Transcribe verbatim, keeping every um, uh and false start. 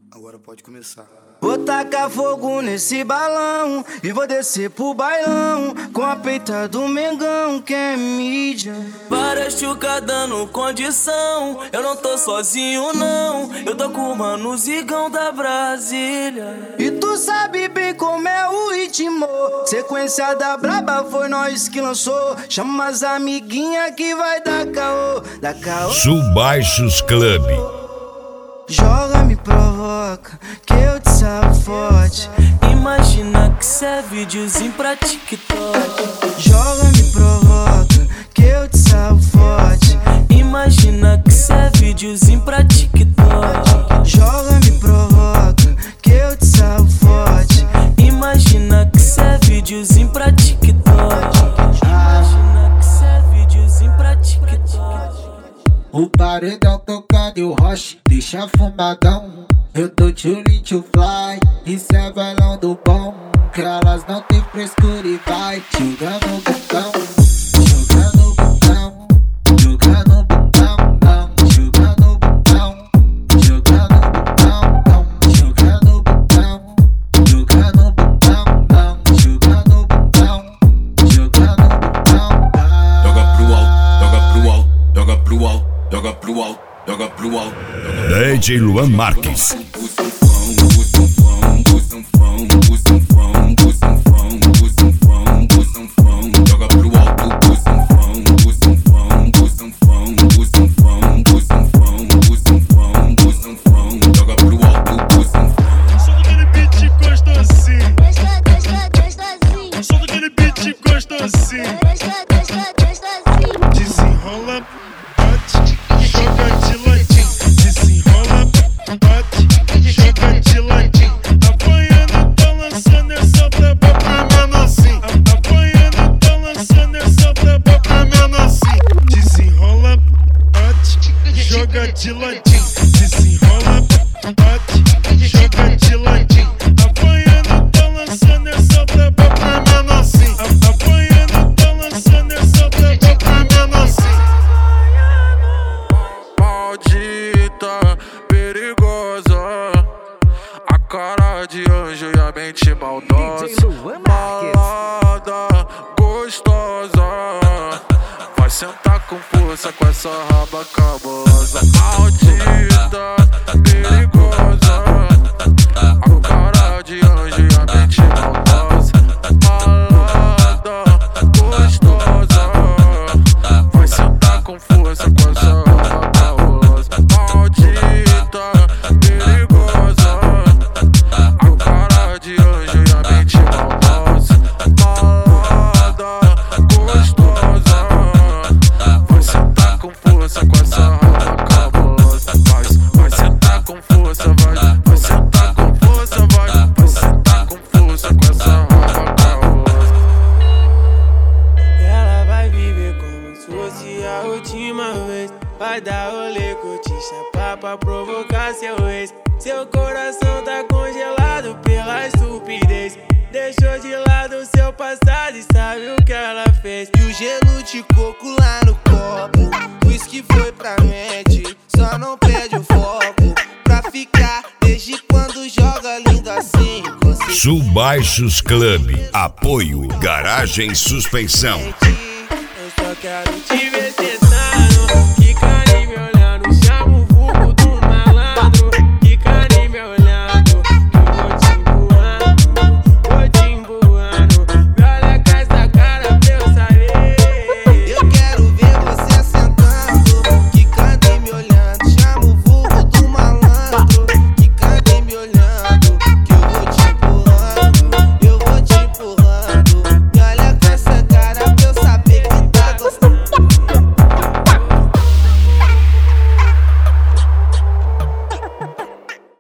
Agora pode começar. Vou tacar fogo nesse balão e vou descer pro bailão com a peita do Mengão, que é mídia. Várias chucas dando condição, eu não tô sozinho não, eu tô com o mano Zigão da Brasília. E tu sabe bem como é o ritmo, sequência da braba foi nós que lançou. Chama as amiguinhas que vai dar caô, dar caô. Subaixos Club. Joga, me provoca, que eu te salvo forte. Imagina que cê é videozinho pra TikTok. Joga, me provoca, que eu te salvo forte. Imagina que cê é videozinho pra TikTok. Joga, me provoca, que eu te salvo forte. Imagina que cê é videozinho pra TikTok. Imagina que cê é videozinho pra TikTok. O paredão tocando e o roche deixa fumadão. Eu tô tchulin to fly, isso é bailão do bom. Que elas não tem frescura e vai jogando o botão. Jogando o botão, jogando o botão, não. Jogando o botão, jogando o botão, não. Jogando o botão, jogando o botão, não. Jogando o botão, jogando o botão. Joga pro alto, joga pro alto, joga pro alto. Joga pro alto, joga pro alto. D J Luan Marques. Joga pro alto, joga pro alto. Só daquele beat gostosinho. Gosta, gosta, gostosinho. Só daquele beat gostosinho. Gosta, gosta, gostosinho. Desenrola, bate, joga de ladinho. Desenrola, bate, joga de ladinho. Apanhando, tá lançando essa braba pra menorzinho. Apanhando, tá lançando essa braba pra menorzinho. Desenrola, bate, joga de ladinho. Desenrola, bate, joga de ladinho. Apanhando, tá lançando essa braba pra menorzinho. Apanhando, tá lançando essa braba pra menorzinho. Maldita, perigosa, a cara de anjo e a mente maldosa. Malada, gostosa, vai sentar com força com essa raba cabulosa. Maldita, perigosa, a cara de anjo e a mente maldosa. Malada, gostosa, vai sentar com força com essa raba cabulosa. Maldita, perigosa, a cara de anjo e a mente maldosa. Malada, gostosa, vai sentar com força com essa raba cabulosa. Vai, vai sentar com força, vai, vai sentar com força, vai, vai sentar com força com essa raba cabulosa. Ela vai viver como se fosse a última vez. Vai dar rolê, curtir, chapar pra provocar seu ex. Seu coração tá congelado pela estupidez. Deixou de lado seu passado e sabe o que ela fez. E o gelo de coco lá no copo, o uísque foi pra mente, só não perde o foco. Pra ficar desde quando joga lindo assim. Subaixos Club. Apoio Garagem Suspensão. Eu só quero te